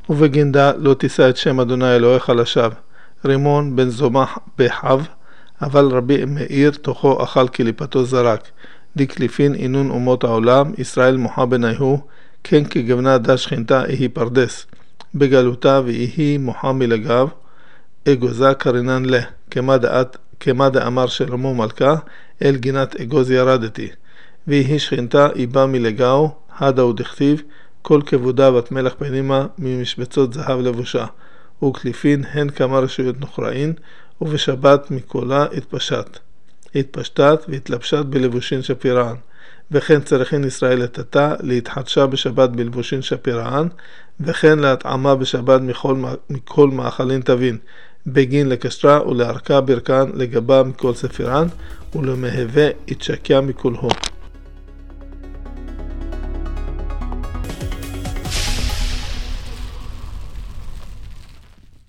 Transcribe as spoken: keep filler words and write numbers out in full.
ובגינדה לא תישא את שם אדוני אלוהיך לשווא. רימון בן זומח בחב, אבל רבי מאיר תוכו אכל קליפתו זרק. דקליפין אינון אומות העולם, ישראל מוחה בניהו, כן כגבנה דה שכינתה איהי פרדס. בגלותה ואיהי מוחה מלגב, אגוזה קרינן לה, כמה, דעת, כמה דאמר שלמה מלכה, אל גינת אגוז ירדתי. ואיהי שכינתה איבה מלגאו, הדה ודכתיב, כל כבודה בת מלך פנימה ממשבצות זהב לבושה. וקליפין הן כמה רשויות נוכראין, ובשבת מקולה התפשט. התפשטת והתלבשת בלבושין שפירען. וכן צריכין ישראל לתתה להתחדשה בשבת בלבושין שפירען, וכן להתעמה בשבת מכל, מכל מאכלין תבין, בגין לקשרה ולערכה ברכן לגבה מכל ספירן, ולמהווה התשקיה מכולהו.